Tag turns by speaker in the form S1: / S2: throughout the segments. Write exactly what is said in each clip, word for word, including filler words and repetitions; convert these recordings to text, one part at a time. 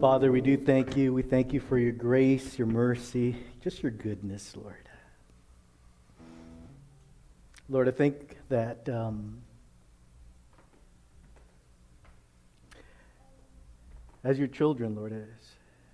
S1: Father, we do thank you. We thank you for your grace, your mercy, just your goodness, Lord. Lord, I think that um, as your children, Lord, as,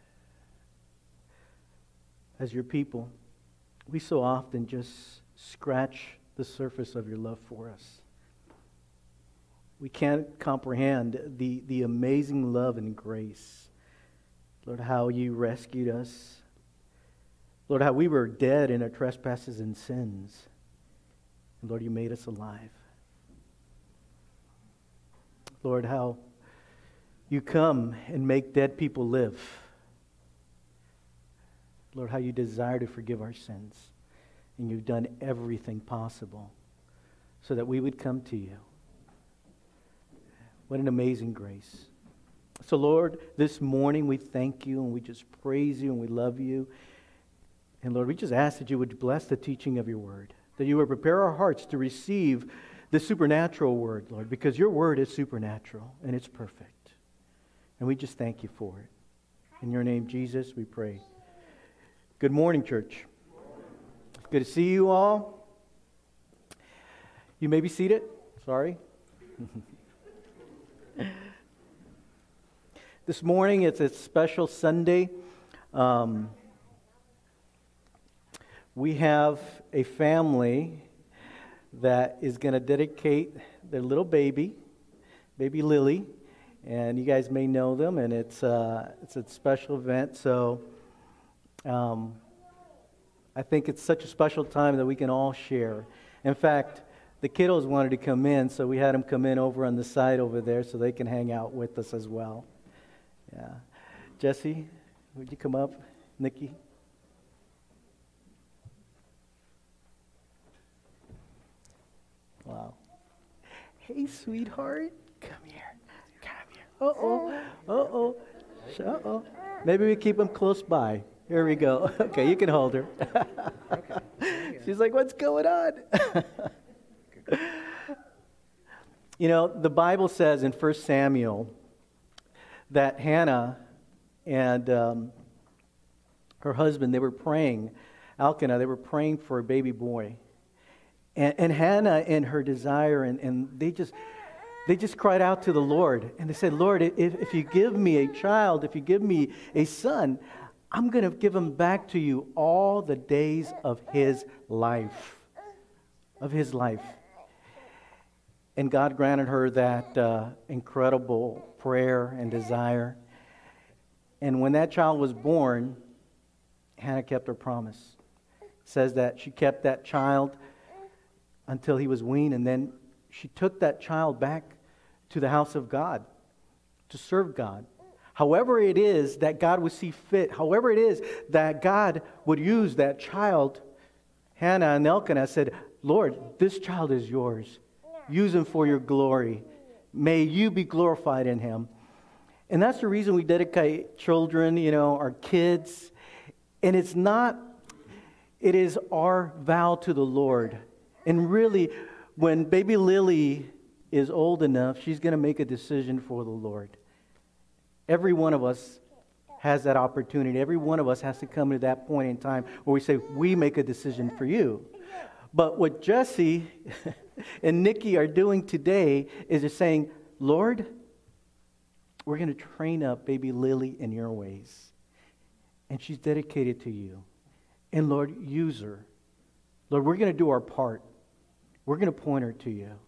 S1: as your people, we so often just scratch the surface of your love for us. We can't comprehend the, the amazing love and grace. Lord, how you rescued us. Lord, how we were dead in our trespasses and sins. And Lord, you made us alive. Lord, how you come and make dead people live. Lord, how you desire to forgive our sins. And you've done everything possible so that we would come to you. What an amazing grace. So Lord, this morning we thank you and we just praise you and we love you. And Lord, we just ask that you would bless the teaching of your word. That you would prepare our hearts to receive the supernatural word, Lord. Because your word is supernatural and it's perfect. And we just thank you for it. In your name, Jesus, we pray. Good morning, church. Good to see you all. You may be seated. Sorry. This morning, it's a special Sunday. Um, we have a family that is going to dedicate their little baby, baby Lily, and you guys may know them, and it's uh, it's a special event. So um, I think it's such a special time that we can all share. In fact, the kiddos wanted to come in, so we had them come in over on the side over there so they can hang out with us as well. Yeah. Jesse, would you come up? Nikki? Wow. Hey, sweetheart. Come here. Come here. Uh-oh. Uh-oh. Uh-oh. Maybe we keep them close by. Here we go. Okay, you can hold her. Okay. She's like, what's going on? You know, the Bible says in First Samuel that Hannah and um, her husband, they were praying, Elkanah, they were praying for a baby boy. And, and Hannah, in her desire, and, and they just they just cried out to the Lord. And they said, Lord, if, if you give me a child, if you give me a son, I'm going to give him back to you all the days of his life. Of his life. And God granted her that uh, incredible prayer and desire. And when that child was born, Hannah kept her promise. It says that she kept that child until he was weaned, and then she took that child back to the house of God to serve God. However it is that God would see fit, however it is that God would use that child, Hannah and Elkanah said, Lord, this child is yours. Use him for your glory. May you be glorified in him. And that's the reason we dedicate children, you know, our kids. And it's not, it is our vow to the Lord. And really, when baby Lily is old enough, she's going to make a decision for the Lord. Every one of us has that opportunity. Every one of us has to come to that point in time where we say, we make a decision for you. But what Jesse and Nikki are doing today is just saying, Lord, we're going to train up baby Lily in your ways. And she's dedicated to you. And Lord, use her. Lord, we're going to do our part. We're going to point her to you.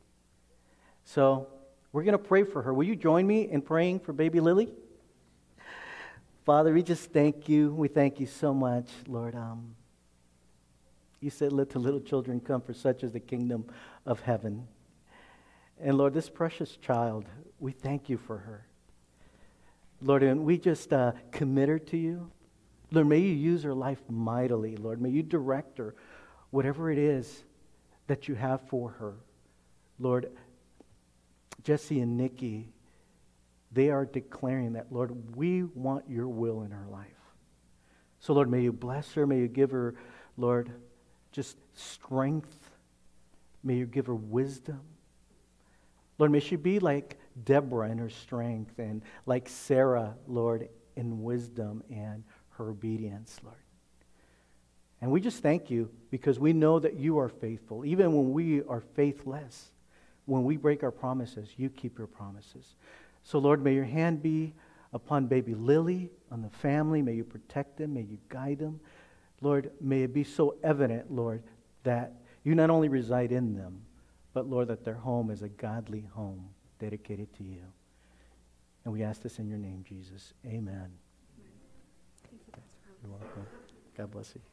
S1: So we're going to pray for her. Will you join me in praying for baby Lily? Father, we just thank you. We thank you so much, Lord. Um, You said, let the little children come, for such is the kingdom of heaven. And Lord, this precious child, we thank you for her. Lord, and we just uh, commit her to you. Lord, may you use her life mightily, Lord. May you direct her, whatever it is that you have for her. Lord, Jesse and Nikki, they are declaring that, Lord, we want your will in her life. So, Lord, may you bless her. May you give her, Lord, just strength. May you give her wisdom. Lord, may she be like Deborah in her strength, and like Sarah, Lord, in wisdom and her obedience, Lord. And we just thank you because we know that you are faithful. Even when we are faithless, when we break our promises, you keep your promises. So, Lord, may your hand be upon baby Lily, on the family. May you protect them. May you guide them. Lord, may it be so evident, Lord, that you not only reside in them, but, Lord, that their home is a godly home dedicated to you. And we ask this in your name, Jesus. Amen.
S2: Thank you, Pastor Ron.
S1: You're welcome. God bless you.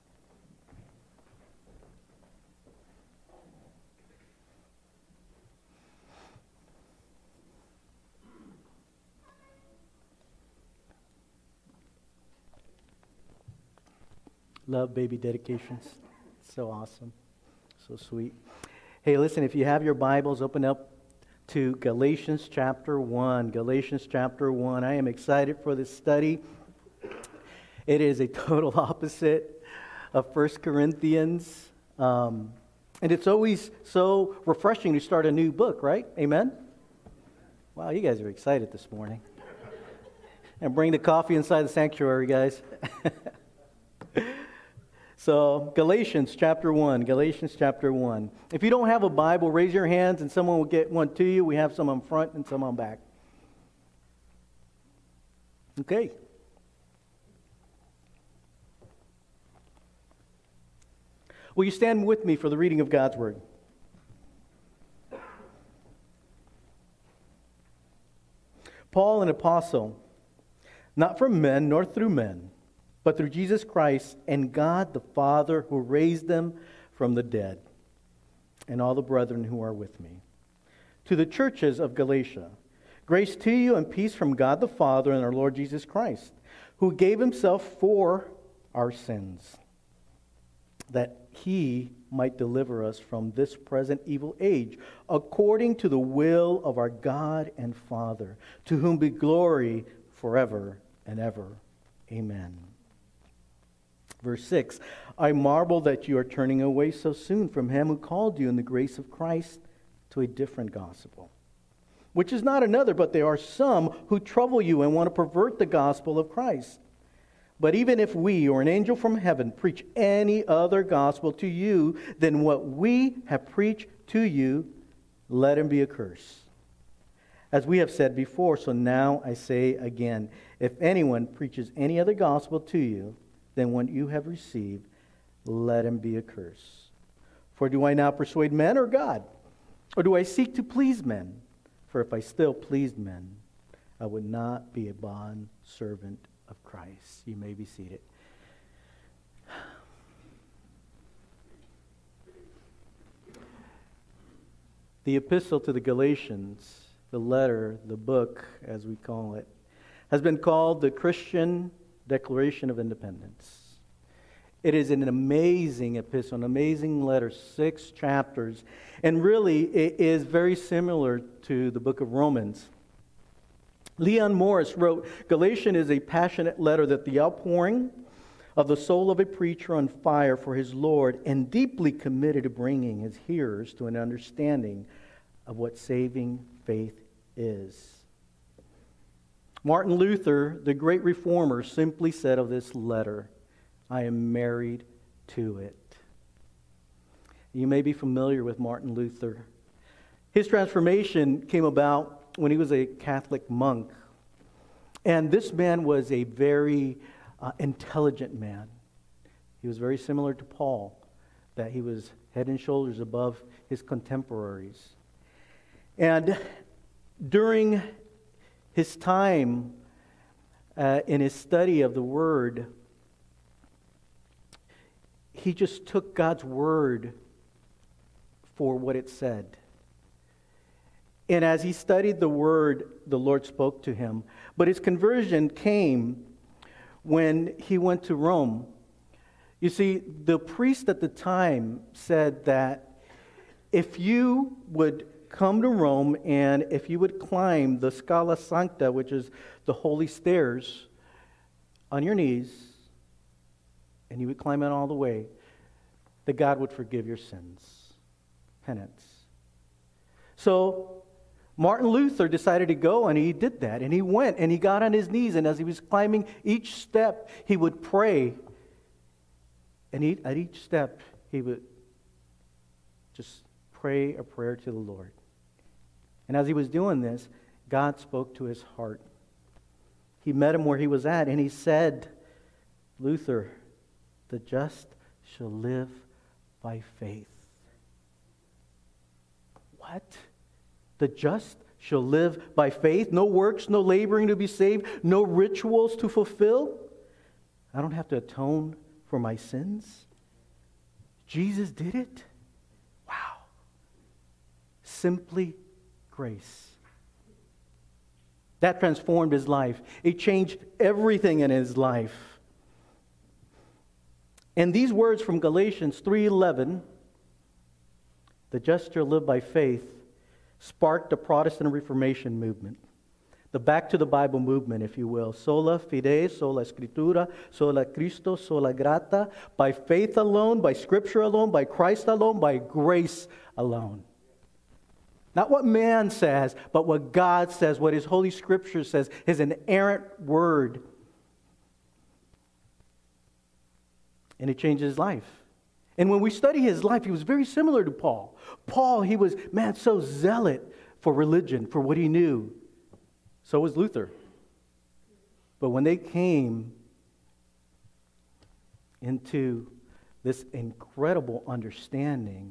S1: Love baby dedications. So awesome. So sweet. Hey, listen, if you have your Bibles, open up to Galatians chapter one. Galatians chapter one. I am excited for this study. It is a total opposite of First Corinthians. Um, and it's always so refreshing to start a new book, right? Amen? Wow, you guys are excited this morning. And bring the coffee inside the sanctuary, guys. So, Galatians chapter one, Galatians chapter one. If you don't have a Bible, raise your hands and someone will get one to you. We have some on front and some on back. Okay. Will you stand with me for the reading of God's Word? Paul, an apostle, not from men nor through men, but through Jesus Christ and God the Father who raised them from the dead, and all the brethren who are with me. To the churches of Galatia, grace to you and peace from God the Father and our Lord Jesus Christ, who gave himself for our sins, that he might deliver us from this present evil age, according to the will of our God and Father, to whom be glory forever and ever. Amen. Verse six, I marvel that you are turning away so soon from him who called you in the grace of Christ to a different gospel, which is not another, but there are some who trouble you and want to pervert the gospel of Christ. But even if we or an angel from heaven preach any other gospel to you than what we have preached to you, let him be accursed. As we have said before, so now I say again, if anyone preaches any other gospel to you than what you have received, let him be accursed. For do I now persuade men or God? Or do I seek to please men? For if I still pleased men, I would not be a bond servant of Christ. You may be seated. The epistle to the Galatians, the letter, the book, as we call it, has been called the Christian Declaration of Independence. It is an amazing epistle, an amazing letter, six chapters, and really it is very similar to the book of Romans. Leon Morris wrote, Galatian is a passionate letter that the outpouring of the soul of a preacher on fire for his Lord and deeply committed to bringing his hearers to an understanding of what saving faith is. Martin Luther, the great reformer, simply said of this letter, I am married to it. You may be familiar with Martin Luther. His transformation came about when he was a Catholic monk. And this man was a very uh, intelligent man. He was very similar to Paul, that he was head and shoulders above his contemporaries. And during his time uh, in his study of the Word, he just took God's Word for what it said. And as he studied the Word, the Lord spoke to him. But his conversion came when he went to Rome. You see, the priest at the time said that if you would come to Rome and if you would climb the Scala Sancta, which is the holy stairs, on your knees, and you would climb it all the way, that God would forgive your sins. Penance. So, Martin Luther decided to go, and he did that. And he went, and he got on his knees, and as he was climbing each step, he would pray. And he, at each step, he would just pray a prayer to the Lord. And as he was doing this, God spoke to his heart. He met him where he was at, and he said, Luther, the just shall live by faith. What? The just shall live by faith? No works, no laboring to be saved, no rituals to fulfill? I don't have to atone for my sins? Jesus did it? Wow. Simply grace. That transformed his life. It changed everything in his life. And these words from Galatians three eleven, the just shall live by faith, sparked the Protestant Reformation movement. The back to the Bible movement, if you will. Sola fide, sola scriptura, sola Christo, sola grata. By faith alone, by Scripture alone, by Christ alone, by grace alone. Not what man says, but what God says, what His Holy Scripture says, His inerrant Word. And it changed his life. And when we study his life, he was very similar to Paul. Paul, he was, man, so zealot for religion, for what he knew. So was Luther. But when they came into this incredible understanding,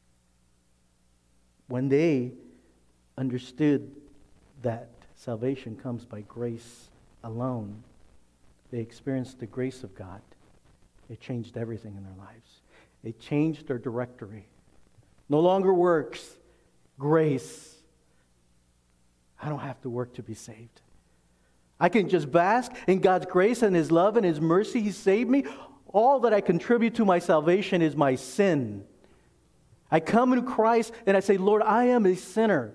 S1: when they understood that salvation comes by grace alone, they experienced the grace of God. It changed everything in their lives. It changed their directory. No longer works, grace. I don't have to work to be saved. I can just bask in God's grace and His love and His mercy. He saved me. All that I contribute to my salvation is my sin. I come into Christ and I say, Lord, I am a sinner.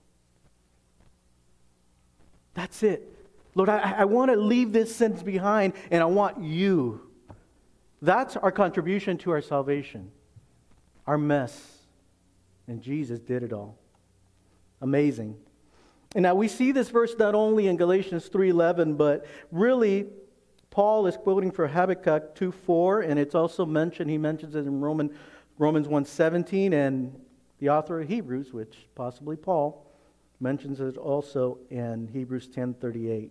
S1: That's it. Lord, I, I want to leave this sins behind and I want You. That's our contribution to our salvation. Our mess. And Jesus did it all. Amazing. And now we see this verse not only in Galatians three eleven, but really Paul is quoting from Habakkuk two four, and it's also mentioned, he mentions it in Roman, Romans one seventeen, and the author of Hebrews, which possibly Paul, mentions it also in Hebrews ten thirty-eight.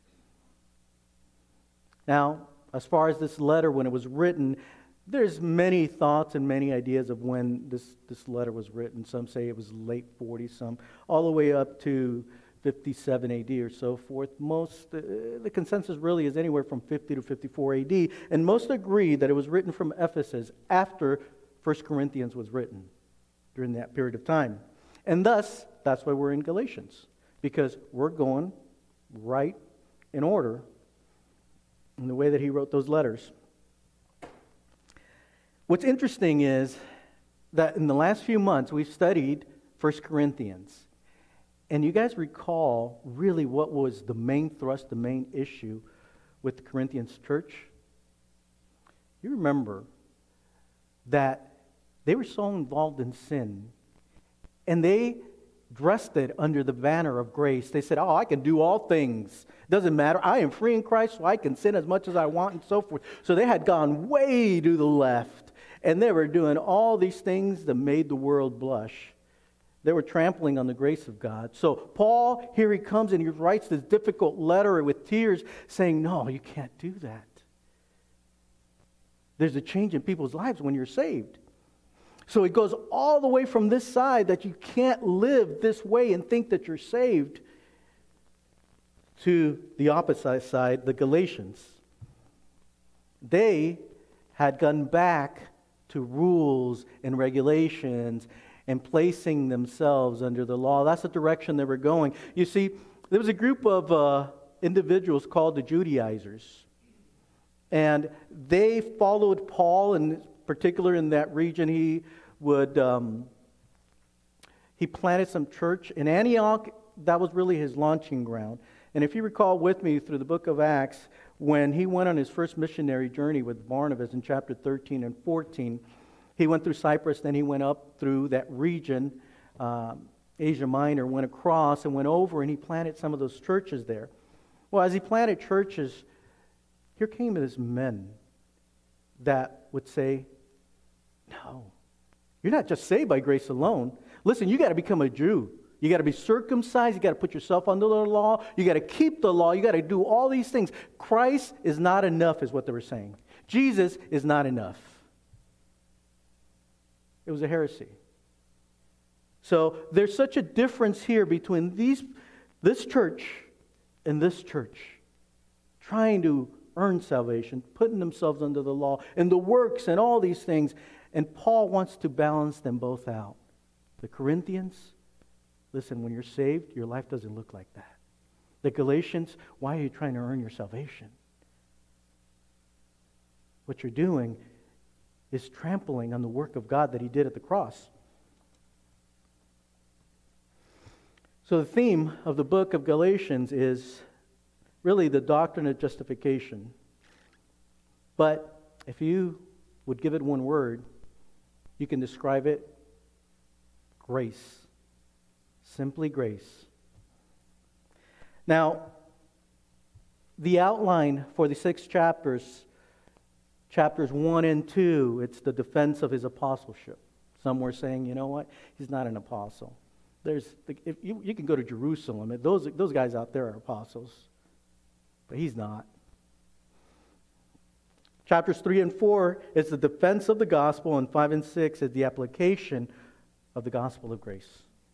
S1: Now, as far as this letter, when it was written, there's many thoughts and many ideas of when this, this letter was written. Some say it was late forties, some all the way up to fifty-seven A D or so forth. Most, uh, the consensus really is anywhere from fifty to fifty-four A D, and most agree that it was written from Ephesus after First Corinthians was written during that period of time. And thus, that's why we're in Galatians, because we're going right in order in the way that he wrote those letters. What's interesting is that in the last few months we've studied First Corinthians. And you guys recall really what was the main thrust, the main issue with the Corinthians church? You remember that they were so involved in sin, and they dressed it under the banner of grace. They said, oh, I can do all things. Doesn't matter. I am free in Christ, so I can sin as much as I want and so forth. So they had gone way to the left, and they were doing all these things that made the world blush. They were trampling on the grace of God. So Paul, here he comes, and he writes this difficult letter with tears saying, no, you can't do that. There's a change in people's lives when you're saved. So it goes all the way from this side that you can't live this way and think that you're saved, to the opposite side, the Galatians. They had gone back to rules and regulations and placing themselves under the law. That's the direction they were going. You see, there was a group of uh, individuals called the Judaizers. And they followed Paul, in particular in that region. He would um, he planted some church in Antioch. That was really his launching ground. And if you recall with me through the book of Acts, when he went on his first missionary journey with Barnabas in chapter thirteen and fourteen, he went through Cyprus, then he went up through that region, um, Asia Minor, went across and went over and he planted some of those churches there. Well, as he planted churches, here came his men that would say, no, you're not just saved by grace alone. Listen, you got to become a Jew. You got to be circumcised. You got to put yourself under the law. You got to keep the law. You got to do all these things. Christ is not enough, is what they were saying. Jesus is not enough. It was a heresy. So there's such a difference here between these, this church and this church, trying to earn salvation, putting themselves under the law, and the works and all these things. And Paul wants to balance them both out. The Corinthians, listen, when you're saved, your life doesn't look like that. The Galatians, why are you trying to earn your salvation? What you're doing is trampling on the work of God that He did at the cross. So the theme of the book of Galatians is really the doctrine of justification. But if you would give it one word, you can describe it: grace. Simply grace. Now, the outline for the six chapters, chapters one and two, it's the defense of his apostleship. Some were saying, you know what, he's not an apostle. There's, if you, you can go to Jerusalem, those, those guys out there are apostles, but he's not. Chapters three and four is the defense of the gospel, and five and six is the application of the gospel of grace.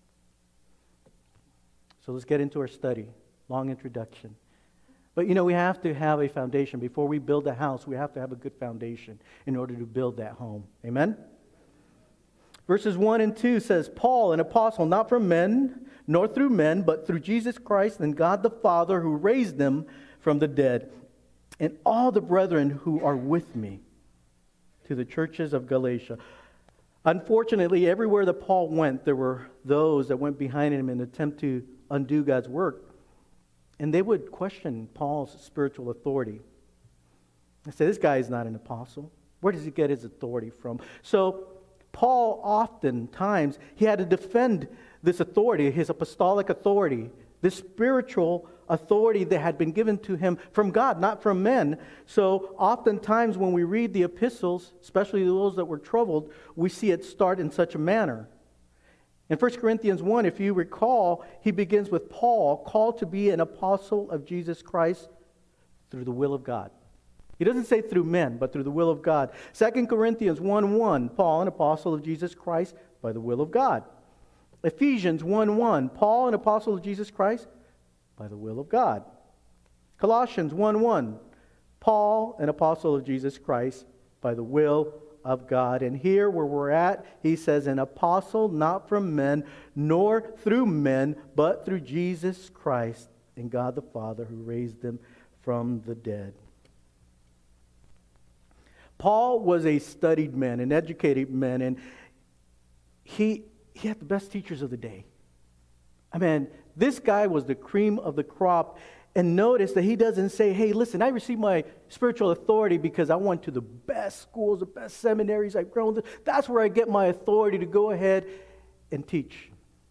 S1: So let's get into our study. Long introduction. But you know, we have to have a foundation. Before we build a house, we have to have a good foundation in order to build that home. Amen? Verses one and two says, Paul, an apostle, not from men, nor through men, but through Jesus Christ and God the Father, who raised them from the dead, and all the brethren who are with me, to the churches of Galatia. Unfortunately, everywhere that Paul went, there were those that went behind him in an attempt to undo God's work. And they would question Paul's spiritual authority. They say, this guy is not an apostle. Where does he get his authority from? So Paul oftentimes, he had to defend this authority, his apostolic authority, this spiritual authority that had been given to him from God, not from men. So oftentimes when we read the epistles, especially those that were troubled, we see it start in such a manner. In First Corinthians one, if you recall, he begins with Paul, called to be an apostle of Jesus Christ through the will of God. He doesn't say through men, but through the will of God. Second Corinthians one one, Paul, an apostle of Jesus Christ by the will of God. Ephesians one one, Paul, an apostle of Jesus Christ by the will of God. Colossians one one, Paul, an apostle of Jesus Christ by the will of God. And here where we're at, he says, an apostle not from men, nor through men, but through Jesus Christ and God the Father, who raised him from the dead. Paul was a studied man, an educated man, and he, he had the best teachers of the day. I mean, this guy was the cream of the crop. And notice that he doesn't say, hey, listen, I received my spiritual authority because I went to the best schools, the best seminaries I've grown. That's where I get my authority to go ahead and teach.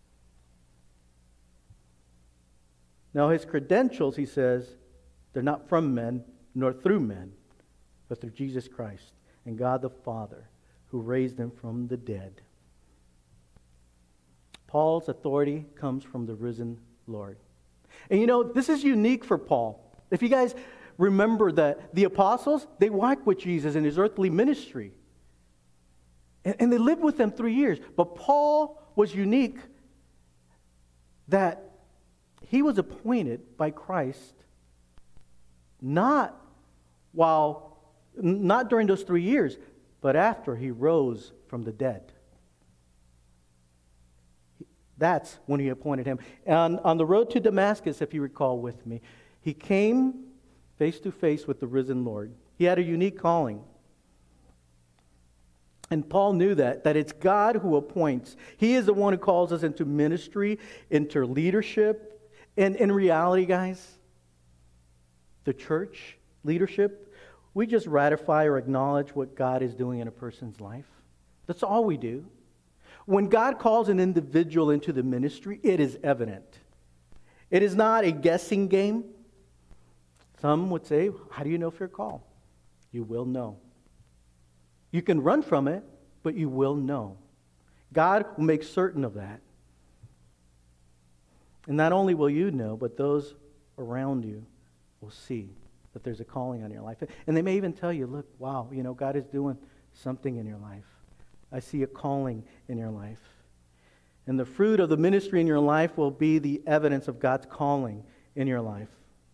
S1: Now, his credentials, he says, they're not from men, nor through men, but through Jesus Christ and God the Father, who raised him from the dead. Paul's authority comes from the risen Lord. And you know, this is unique for Paul. If you guys remember that the apostles, they walked with Jesus in his earthly ministry. And, and they lived with him three years. But Paul was unique that he was appointed by Christ not while Not during those three years, but after he rose from the dead. That's when he appointed him. And on the road to Damascus, if you recall with me, he came face to face with the risen Lord. He had a unique calling. And Paul knew that, that it's God who appoints. He is the one who calls us into ministry, into leadership. And in reality, guys, the church leadership, we just ratify or acknowledge what God is doing in a person's life. That's all we do. When God calls an individual into the ministry, it is evident. It is not a guessing game. Some would say, how do you know if you're called? You will know. You can run from it, but you will know. God will make certain of that. And not only will you know, but those around you will see that there's a calling on your life. And they may even tell you, look, wow, you know, God is doing something in your life. I see a calling in your life. And the fruit of the ministry in your life will be the evidence of God's calling in your life.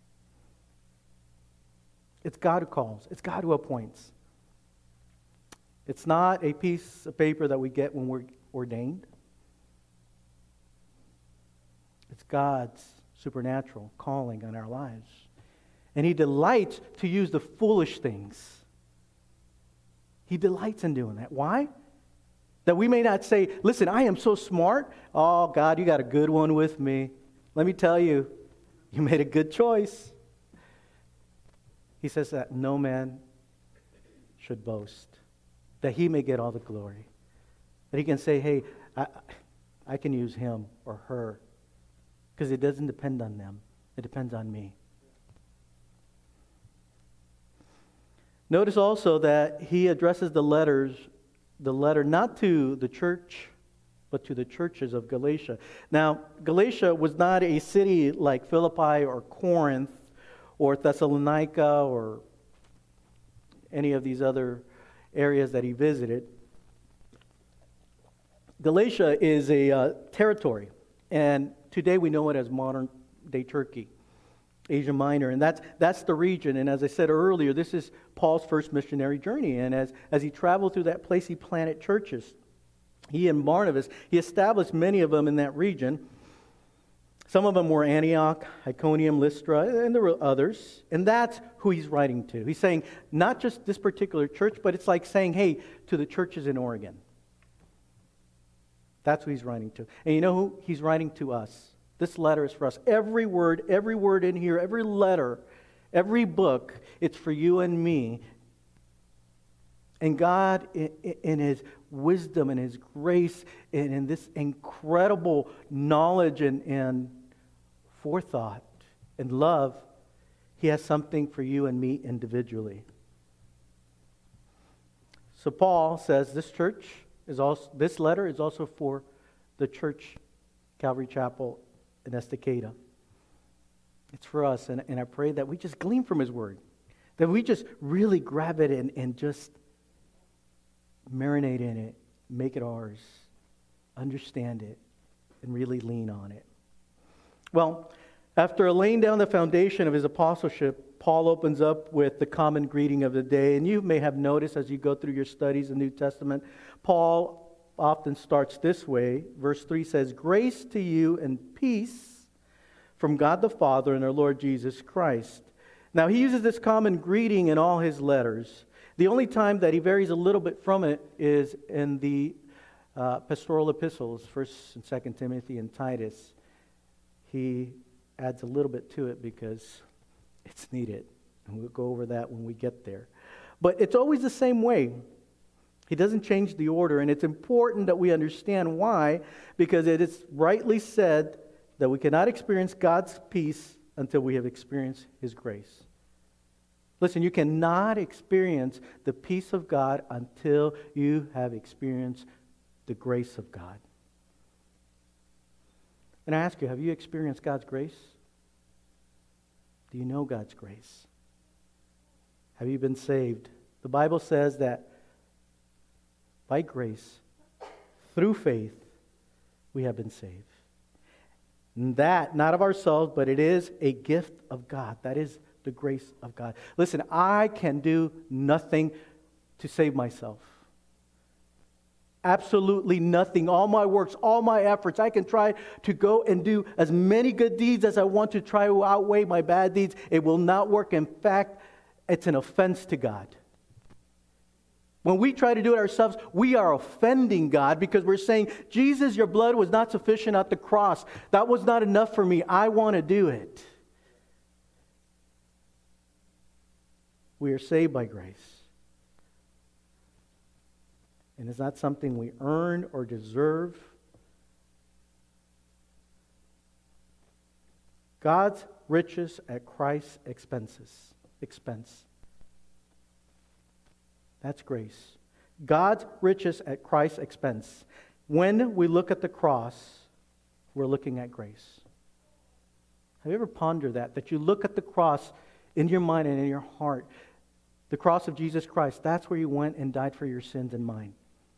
S1: It's God who calls. It's God who appoints. It's not a piece of paper that we get when we're ordained. It's God's supernatural calling on our lives. And He delights to use the foolish things. He delights in doing that. Why? That we may not say, listen, I am so smart. Oh, God, you got a good one with me. Let me tell you, you made a good choice. He says that no man should boast, that he may get all the glory. That he can say, hey, I, I can use him or her, because it doesn't depend on them. It depends on me. Notice also that he addresses the letters, the letter not to the church, but to the churches of Galatia. Now, Galatia was not a city like Philippi or Corinth or Thessalonica or any of these other areas that he visited. Galatia is a uh, territory, and today we know it as modern-day Turkey, Asia Minor, and that's that's the region. And as I said earlier, this is Paul's first missionary journey, and as, as he traveled through that place, he planted churches. He and Barnabas, he established many of them in that region. Some of them were Antioch, Iconium, Lystra, and there were others. And that's who he's writing to. He's saying not just this particular church, but it's like saying, hey, to the churches in Oregon. That's who he's writing to. And you know who? He's writing to us. This letter is for us. Every word, every word in here, every letter, every book, it's for you and me. And God, in His wisdom and His grace and in this incredible knowledge and, and forethought and love, He has something for you and me individually. So Paul says this church is also, this letter is also for the church, Calvary Chapel in Estacada. It's for us, and, and I pray that we just glean from His Word, that we just really grab it and, and just marinate in it, make it ours, understand it, and really lean on it. Well, after laying down the foundation of his apostleship, Paul opens up with the common greeting of the day. And you may have noticed as you go through your studies in the New Testament, Paul often starts this way. Verse three says, "Grace to you and peace from God the Father and our Lord Jesus Christ." Now, he uses this common greeting in all his letters. The only time that he varies a little bit from it is in the uh, pastoral epistles, First and Second Timothy and Titus. He adds a little bit to it because it's needed. And we'll go over that when we get there. But it's always the same way. He doesn't change the order. And it's important that we understand why, because it is rightly said that we cannot experience God's peace until we have experienced His grace. Listen, you cannot experience the peace of God until you have experienced the grace of God. And I ask you, have you experienced God's grace? Do you know God's grace? Have you been saved? The Bible says that by grace, through faith, we have been saved. And that, not of ourselves, but it is a gift of God. That is the grace of God. Listen, I can do nothing to save myself. Absolutely nothing. All my works, all my efforts, I can try to go and do as many good deeds as I want to try to outweigh my bad deeds. It will not work. In fact, it's an offense to God. When we try to do it ourselves, we are offending God because we're saying, Jesus, your blood was not sufficient at the cross. That was not enough for me. I want to do it. We are saved by grace. And it's not something we earn or deserve. God's riches at Christ's expenses. Expense. That's grace. God's riches at Christ's expense. When we look at the cross, we're looking at grace. Have you ever pondered that? That you look at the cross in your mind and in your heart. The cross of Jesus Christ, that's where He went and died for your sins and mine.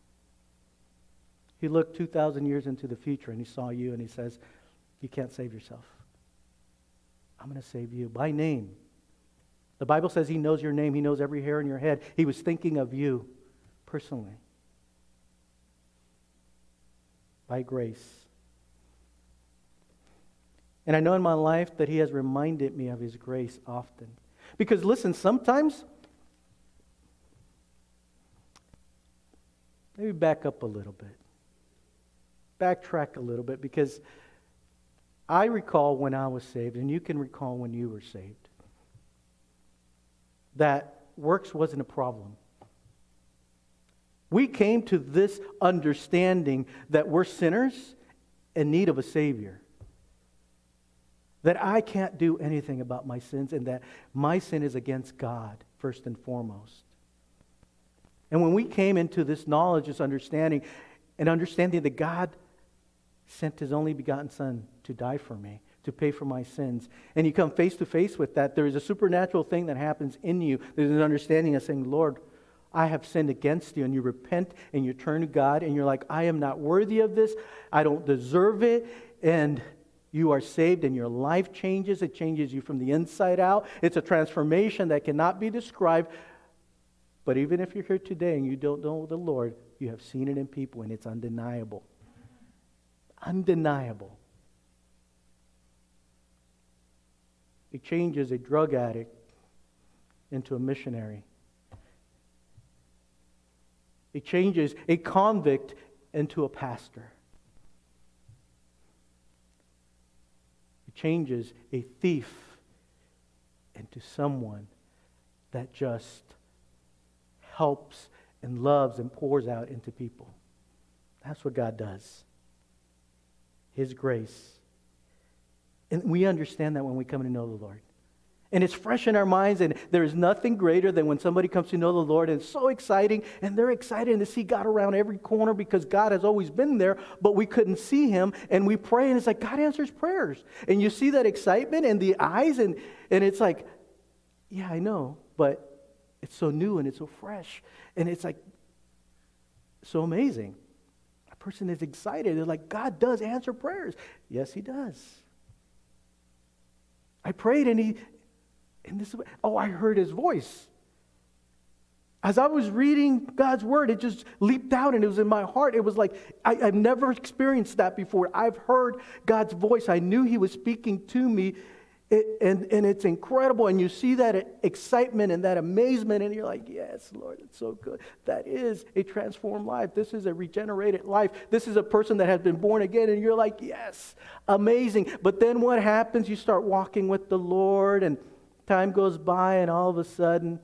S1: He looked two thousand years into the future and He saw you and He says, you can't save yourself. I'm going to save you by name. The Bible says He knows your name. He knows every hair in your head. He was thinking of you personally. By grace. And I know in my life that He has reminded me of His grace often. Because listen, sometimes, maybe back up a little bit. Backtrack a little bit, because I recall when I was saved, and you can recall when you were saved, that works wasn't a problem. We came to this understanding that we're sinners in need of a Savior. That I can't do anything about my sins, and that my sin is against God, first and foremost. And when we came into this knowledge, this understanding, and understanding that God sent His only begotten Son to die for me, to pay for my sins, and you come face to face with that, there is a supernatural thing that happens in you. There's an understanding of saying, Lord, I have sinned against you, and you repent and you turn to God, and you're like, I am not worthy of this. I don't deserve it. And you are saved and your life changes. It changes you from the inside out. It's a transformation that cannot be described. But even if you're here today and you don't know the Lord, you have seen it in people and it's undeniable. Undeniable. It changes a drug addict into a missionary. It changes a convict into a pastor. Changes a thief into someone that just helps and loves and pours out into people. That's what God does. His grace. And we understand that when we come to know the Lord. And it's fresh in our minds, and there is nothing greater than when somebody comes to know the Lord, and it's so exciting, and they're excited to see God around every corner because God has always been there, but we couldn't see Him, and we pray, and it's like God answers prayers. And you see that excitement in the eyes, and, and it's like, yeah, I know, but it's so new and it's so fresh, and it's like so amazing. A person is excited. They're like, God does answer prayers. Yes, He does. I prayed, and He... And this, oh, I heard His voice. As I was reading God's Word, it just leaped out and it was in my heart. It was like, I, I've never experienced that before. I've heard God's voice. I knew He was speaking to me. It, and, and it's incredible. And you see that excitement and that amazement. And you're like, yes, Lord, it's so good. That is a transformed life. This is a regenerated life. This is a person that has been born again. And you're like, yes, amazing. But then what happens? You start walking with the Lord, and time goes by, and all of a sudden,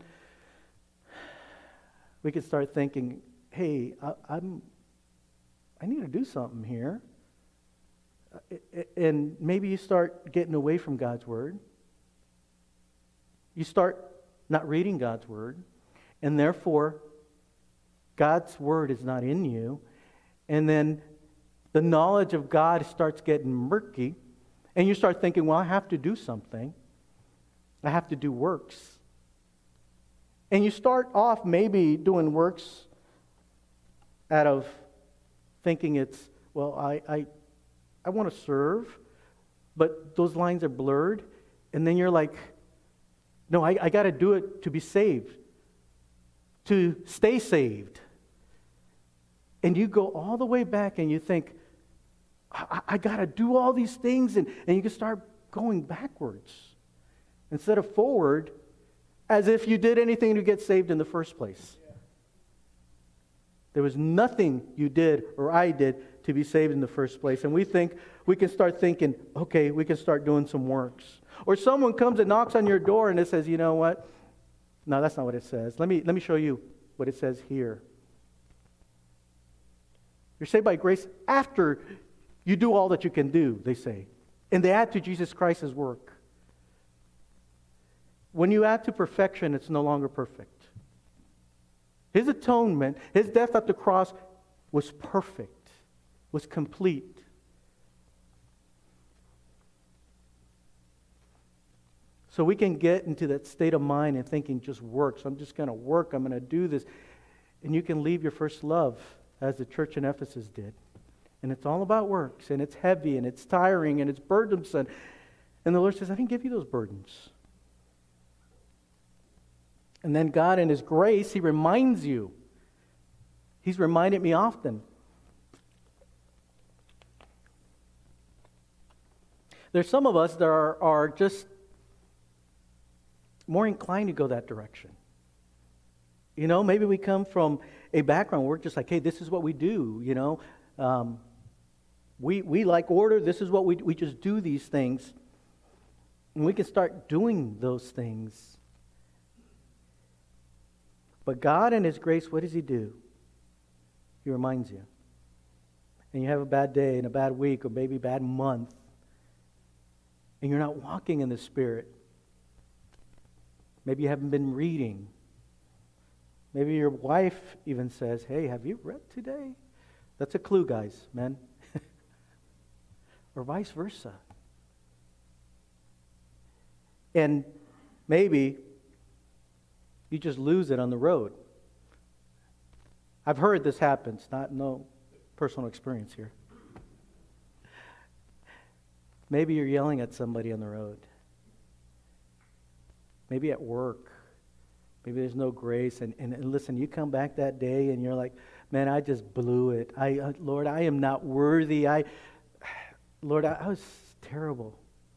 S1: we can start thinking, hey, I, I'm, I need to do something here. Uh, and maybe you start getting away from God's Word. You start not reading God's Word, and therefore, God's Word is not in you. And then the knowledge of God starts getting murky, and you start thinking, well, I have to do something. I have to do works. And you start off maybe doing works out of thinking it's, well, I I, I want to serve, but those lines are blurred. And then you're like, no, I, I got to do it to be saved, to stay saved. And you go all the way back and you think, I, I got to do all these things. And, and you can start going backwards instead of forward, as if you did anything to get saved in the first place. Yeah. There was nothing you did or I did to be saved in the first place. And we think, we can start thinking, okay, we can start doing some works. Or someone comes and knocks on your door and it says, you know what? No, that's not what it says. Let me, let me show you what it says here. You're saved by grace after you do all that you can do, they say. And they add to Jesus Christ's work. When you add to perfection, it's no longer perfect. His atonement, His death at the cross was perfect, was complete. So we can get into that state of mind and thinking just works. I'm just going to work. I'm going to do this. And you can leave your first love, as the church in Ephesus did. And it's all about works. And it's heavy. And it's tiring. And it's burdensome. And the Lord says, I didn't give you those burdens. And then God in His grace, He reminds you. He's reminded me often. There's some of us that are, are just more inclined to go that direction. You know, maybe we come from a background where we're just like, hey, this is what we do, you know. Um, we we like order. This is what we we just do these things. And we can start doing those things. But God in His grace, what does He do? He reminds you. And you have a bad day and a bad week or maybe a bad month. And you're not walking in the Spirit. Maybe you haven't been reading. Maybe your wife even says, hey, have you read today? That's a clue, guys, men. Or vice versa. And maybe you just lose it on the road. I've heard this happens, not no personal experience here. Maybe you're yelling at somebody on the road. Maybe at work. Maybe there's no grace. And, and, and listen, you come back that day and you're like, man, I just blew it. I, uh, Lord, I am not worthy. I, Lord, I, I was terrible.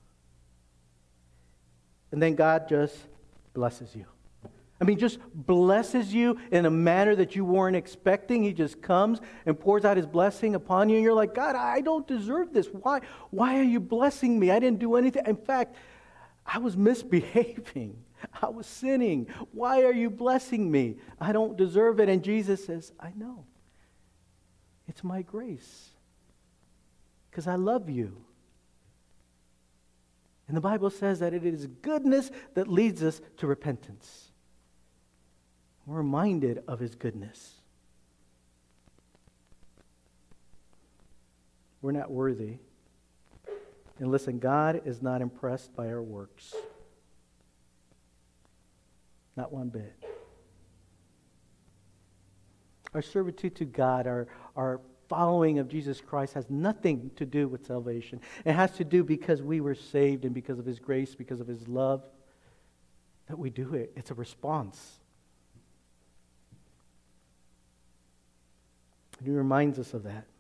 S1: And then God just blesses you. I mean, just blesses you in a manner that you weren't expecting. He just comes and pours out His blessing upon you. And you're like, God, I don't deserve this. Why, why are you blessing me? I didn't do anything. In fact, I was misbehaving. I was sinning. Why are you blessing me? I don't deserve it. And Jesus says, I know. It's my grace. Because I love you. And the Bible says that it is goodness that leads us to repentance. We're reminded of His goodness. We're not worthy. And listen, God is not impressed by our works. Not one bit. Our servitude to God, our, our following of Jesus Christ has nothing to do with salvation. It has to do because we were saved and because of His grace, because of His love, that we do it. It's a response. And He reminds us of that.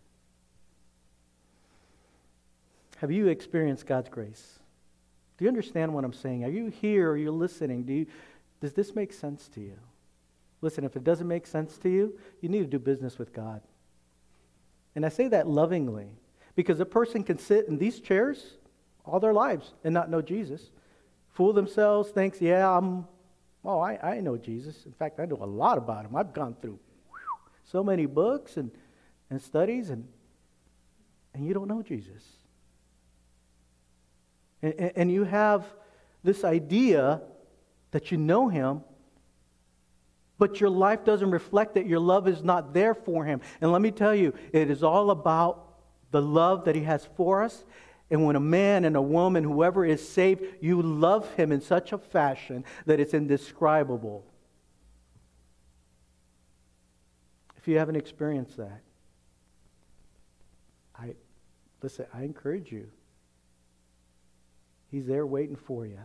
S1: Have you experienced God's grace? Do you understand what I'm saying? Are you here? Are you listening? Do you, does this make sense to you? Listen, if it doesn't make sense to you, you need to do business with God. And I say that lovingly, because a person can sit in these chairs all their lives and not know Jesus. Fool themselves, thinks, yeah, I'm, oh, I, I know Jesus. In fact, I know a lot about Him. I've gone through whew, so many books and, and studies, and and you don't know Jesus. And, and, and you have this idea that you know Him, but your life doesn't reflect it. Your love is not there for Him. And let me tell you, it is all about the love that He has for us. And when a man and a woman, whoever is saved, you love him in such a fashion that it's indescribable. If you haven't experienced that, I listen, I encourage you. He's there waiting for you.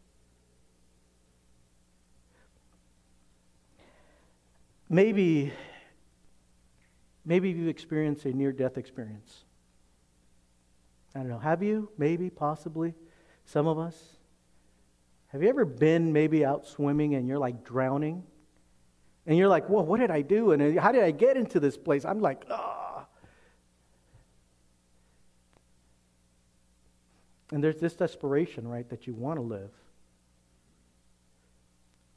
S1: Maybe, maybe you've experienced a near-death experience. I don't know. Have you? Maybe, possibly. Some of us. Have you ever been maybe out swimming and you're like drowning? And you're like, whoa, what did I do? And how did I get into this place? I'm like, ah. And there's this desperation, right, that you want to live.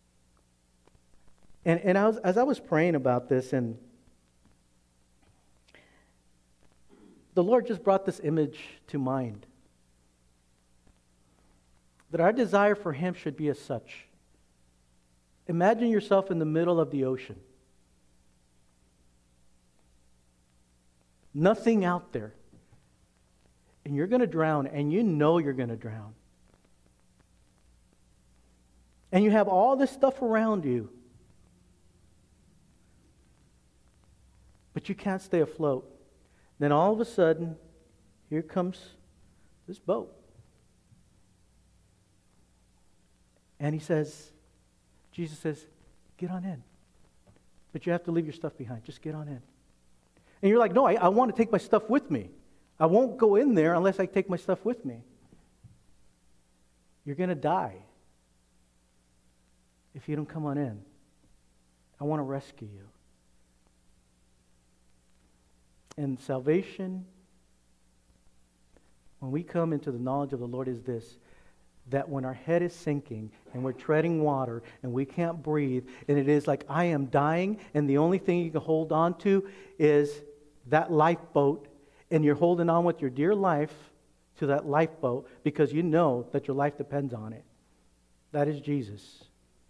S1: And and I was, as I was praying about this, and the Lord just brought this image to mind. That our desire for Him should be as such. Imagine yourself in the middle of the ocean. Nothing out there. And you're going to drown, and you know you're going to drown. And you have all this stuff around you. But you can't stay afloat. Then all of a sudden, here comes this boat. And he says, Jesus says, get on in. But you have to leave your stuff behind. Just get on in. And you're like, no, I, I want to take my stuff with me. I won't go in there unless I take my stuff with me. You're going to die if you don't come on in. I want to rescue you. And salvation, when we come into the knowledge of the Lord, is this: that when our head is sinking and we're treading water and we can't breathe, and it is like I am dying, and the only thing you can hold on to is that lifeboat, and you're holding on with your dear life to that lifeboat because you know that your life depends on it. That is Jesus.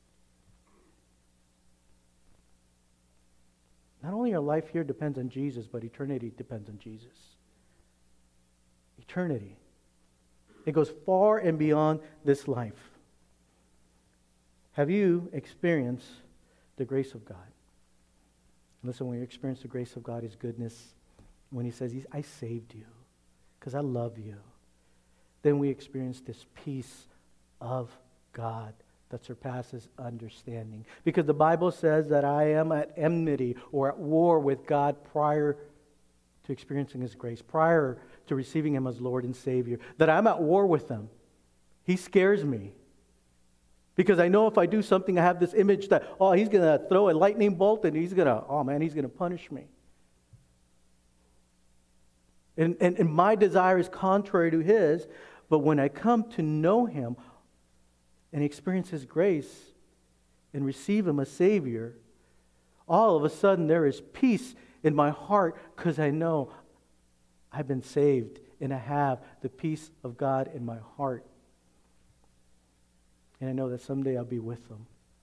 S1: Not only our life here depends on Jesus, but eternity depends on Jesus. Eternity. It goes far and beyond this life. Have you experienced the grace of God? Listen, when you experience the grace of God, His goodness, when He says, I saved you because I love you, then we experience this peace of God that surpasses understanding. Because the Bible says that I am at enmity or at war with God prior to experiencing His grace, prior to receiving Him as Lord and Savior. That I'm at war with Him. He scares me. Because I know if I do something, I have this image that, oh, He's going to throw a lightning bolt and He's going to, oh man, He's going to punish me. And, and, and my desire is contrary to His. But when I come to know Him and experience His grace and receive Him as Savior, all of a sudden there is peace in my heart because I know I've been saved and I have the peace of God in my heart. And I know that someday I'll be with Him.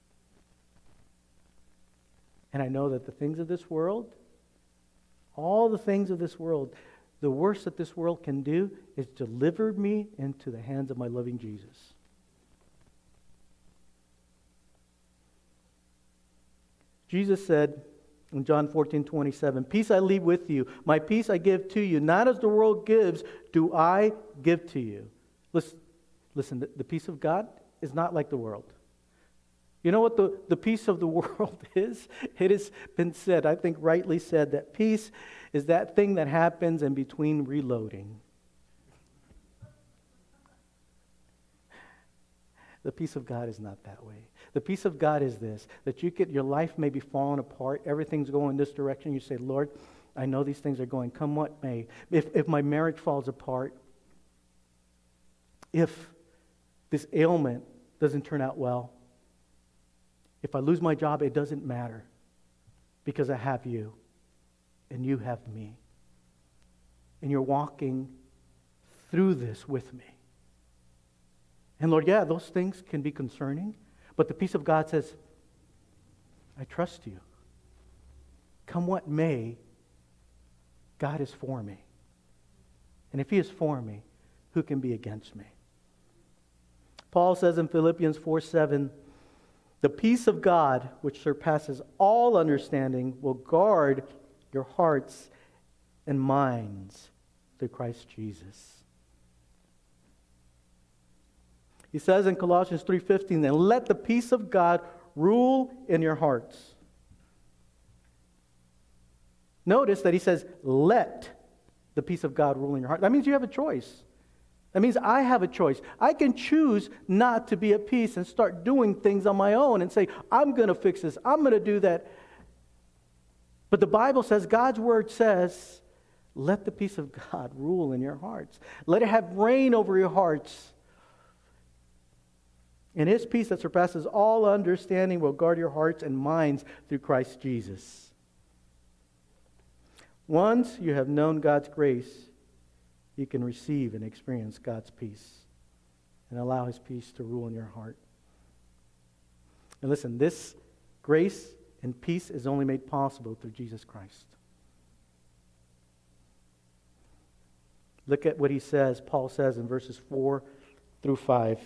S1: And I know that the things of this world, all the things of this world, the worst that this world can do is deliver me into the hands of my loving Jesus. Jesus said in John fourteen twenty-seven, peace I leave with you, my peace I give to you. Not as the world gives, do I give to you. Listen, listen the, the peace of God is not like the world. You know what the, the peace of the world is? It has been said, I think rightly said, that peace is that thing that happens in between reloading. The peace of God is not that way. The peace of God is this, that you get, your life may be falling apart, everything's going this direction. You say, Lord, I know these things are going, come what may. If, if my marriage falls apart, if this ailment doesn't turn out well, if I lose my job, it doesn't matter because I have you and you have me. And you're walking through this with me. And Lord, yeah, those things can be concerning, but the peace of God says, I trust you. Come what may, God is for me. And if He is for me, who can be against me? Paul says in Philippians four seven, the peace of God, which surpasses all understanding, will guard your hearts and minds through Christ Jesus. He says in Colossians three fifteen, then let the peace of God rule in your hearts. Notice that he says, let the peace of God rule in your heart. That means you have a choice. That means I have a choice. I can choose not to be at peace and start doing things on my own and say, I'm going to fix this. I'm going to do that. But the Bible says, God's word says, let the peace of God rule in your hearts. Let it have reign over your hearts. And His peace that surpasses all understanding will guard your hearts and minds through Christ Jesus. Once you have known God's grace, you can receive and experience God's peace and allow His peace to rule in your heart. And listen, this grace and peace is only made possible through Jesus Christ. Look at what he says, Paul says in verses four through five.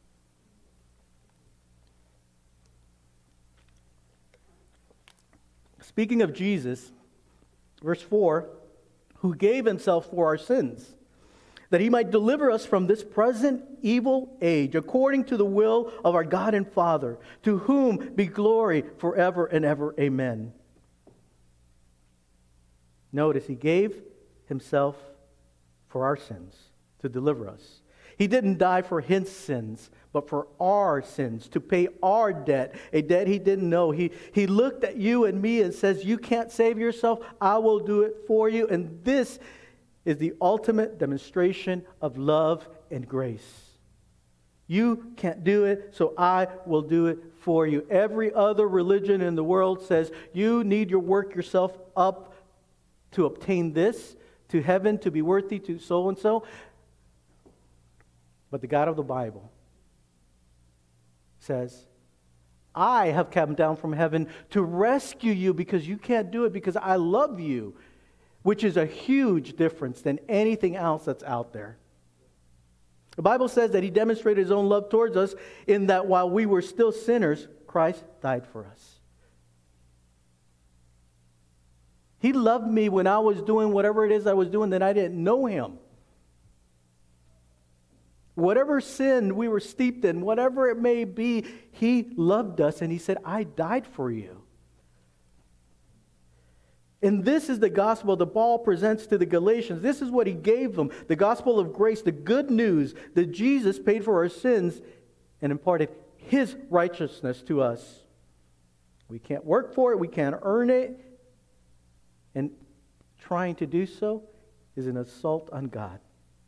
S1: Speaking of Jesus, verse four, who gave himself for our sins, that he might deliver us from this present evil age, according to the will of our God and Father, to whom be glory forever and ever. Amen. Notice, he gave himself for our sins, to deliver us. He didn't die for his sins, but for our sins, to pay our debt, a debt he didn't know. He, he looked at you and me and says, you can't save yourself, I will do it for you. And this is the ultimate demonstration of love and grace. You can't do it, so I will do it for you. Every other religion in the world says you need to work yourself up to obtain this, to heaven, to be worthy, to so and so. But the God of the Bible says, I have come down from heaven to rescue you because you can't do it, because I love you, which is a huge difference than anything else that's out there. The Bible says that he demonstrated his own love towards us in that while we were still sinners, Christ died for us. He loved me when I was doing whatever it is I was doing that I didn't know him. Whatever sin we were steeped in, whatever it may be, he loved us and he said, I died for you. And this is the gospel that Paul presents to the Galatians. This is what he gave them, the gospel of grace, the good news that Jesus paid for our sins and imparted his righteousness to us. We can't work for it, we can't earn it. And trying to do so is an assault on God.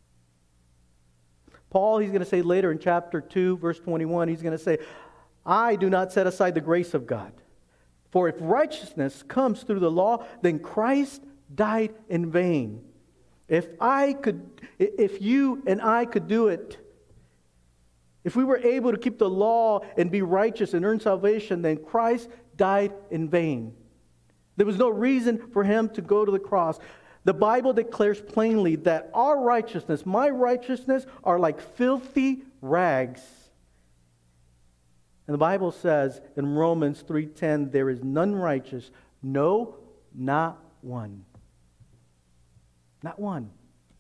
S1: Paul, he's going to say later in chapter two, verse twenty-one, he's going to say, I do not set aside the grace of God. For if righteousness comes through the law, then Christ died in vain. If I could, if you and I could do it, if we were able to keep the law and be righteous and earn salvation, then Christ died in vain. There was no reason for him to go to the cross. The Bible declares plainly that our righteousness, my righteousness, are like filthy rags. And the Bible says in Romans three ten, there is none righteous, no, not one. Not one.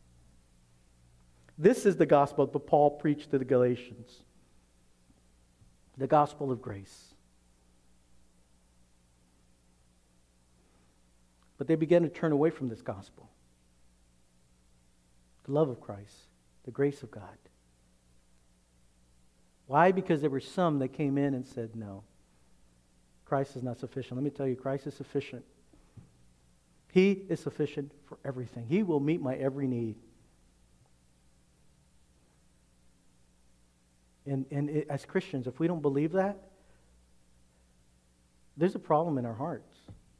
S1: This is the gospel that Paul preached to the Galatians. The gospel of grace. But they began to turn away from this gospel. The love of Christ, the grace of God. Why? Because there were some that came in and said, no, Christ is not sufficient. Let me tell you, Christ is sufficient. He is sufficient for everything. He will meet my every need. And, and it, as Christians, if we don't believe that, there's a problem in our hearts.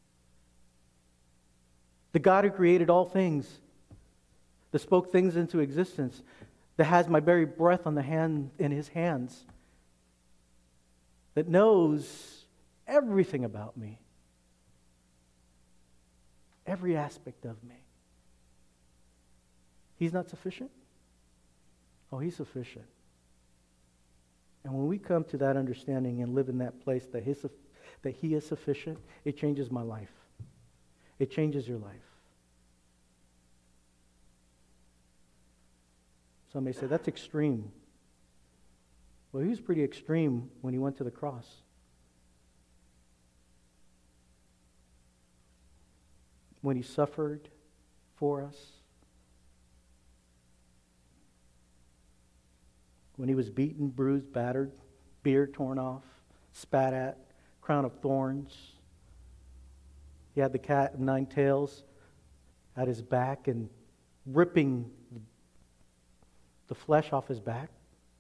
S1: The God who created all things, that spoke things into existence, that has my very breath on the hand in his hands, that knows everything about me, every aspect of me. He's not sufficient? Oh, he's sufficient. And when we come to that understanding and live in that place that, his, that he is sufficient, it changes my life. It changes your life. Some may say, that's extreme. Well, he was pretty extreme when he went to the cross. When he suffered for us. When he was beaten, bruised, battered, beard torn off, spat at, crown of thorns. He had the cat of nine tails at his back and ripping the flesh off his back.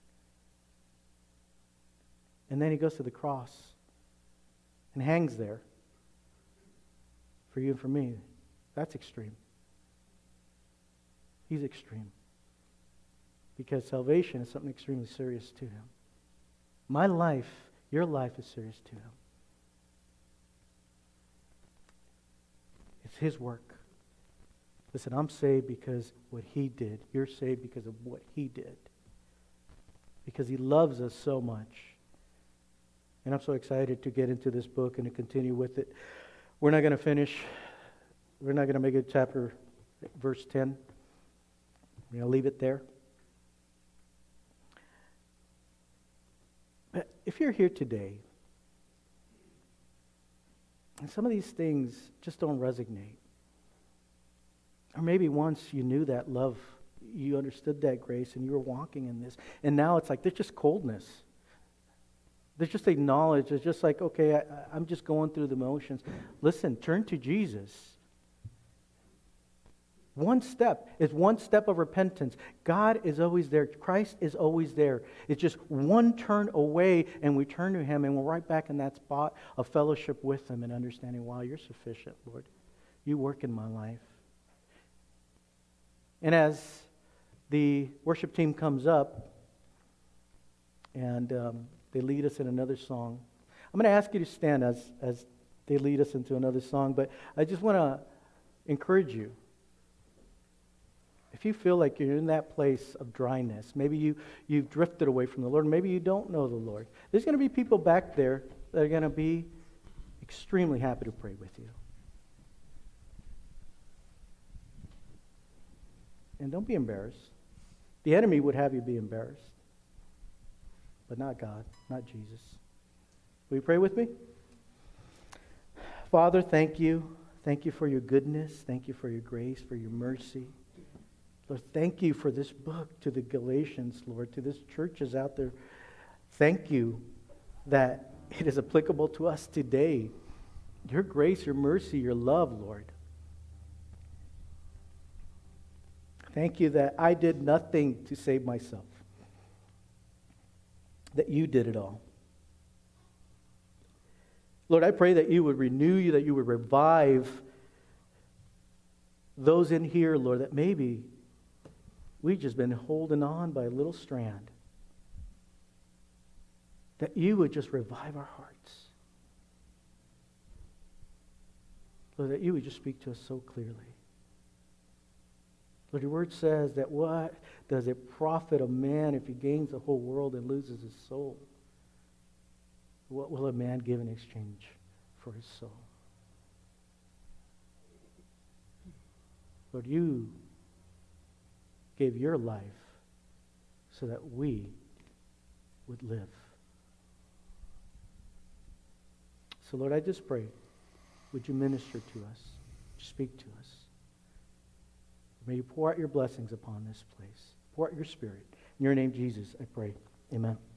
S1: And then he goes to the cross and hangs there for you and for me. That's extreme. He's extreme. Because salvation is something extremely serious to him. My life, your life is serious to him. It's his work. Listen, I'm saved because what he did. You're saved because of what he did. Because he loves us so much. And I'm so excited to get into this book and to continue with it. We're not going to finish. We're not going to make it chapter, verse ten. We're going to leave it there. But if you're here today, and some of these things just don't resonate, or maybe once you knew that love, you understood that grace, and you were walking in this, and now it's like there's just coldness. There's just a knowledge. It's just like, okay, I, I'm just going through the motions. Listen, turn to Jesus. One step is one step of repentance. God is always there. Christ is always there. It's just one turn away, and we turn to him, and we're right back in that spot of fellowship with him and understanding, wow, you're sufficient, Lord. You work in my life. And as the worship team comes up, and um, they lead us in another song, I'm going to ask you to stand as, as they lead us into another song, but I just want to encourage you. If you feel like you're in that place of dryness, maybe you, you've drifted away from the Lord, maybe you don't know the Lord, there's going to be people back there that are going to be extremely happy to pray with you. And don't be embarrassed. The enemy would have you be embarrassed, but not God, not Jesus. Will you pray with me? Father, thank you. Thank you for your goodness. Thank you for your grace, for your mercy. Lord, thank you for this book to the Galatians, Lord, to this churches out there. Thank you that it is applicable to us today. Your grace, your mercy, your love, Lord. Thank you that I did nothing to save myself, that you did it all. Lord, I pray that you would renew you, that you would revive those in here, Lord, that maybe we've just been holding on by a little strand. That you would just revive our hearts. Lord, that you would just speak to us so clearly. Lord, your word says that what does it profit a man if he gains the whole world and loses his soul? What will a man give in exchange for his soul? Lord, you gave your life so that we would live. So, Lord, I just pray, would you minister to us, speak to us. May you pour out your blessings upon this place. Pour out your Spirit. In your name, Jesus, I pray. Amen.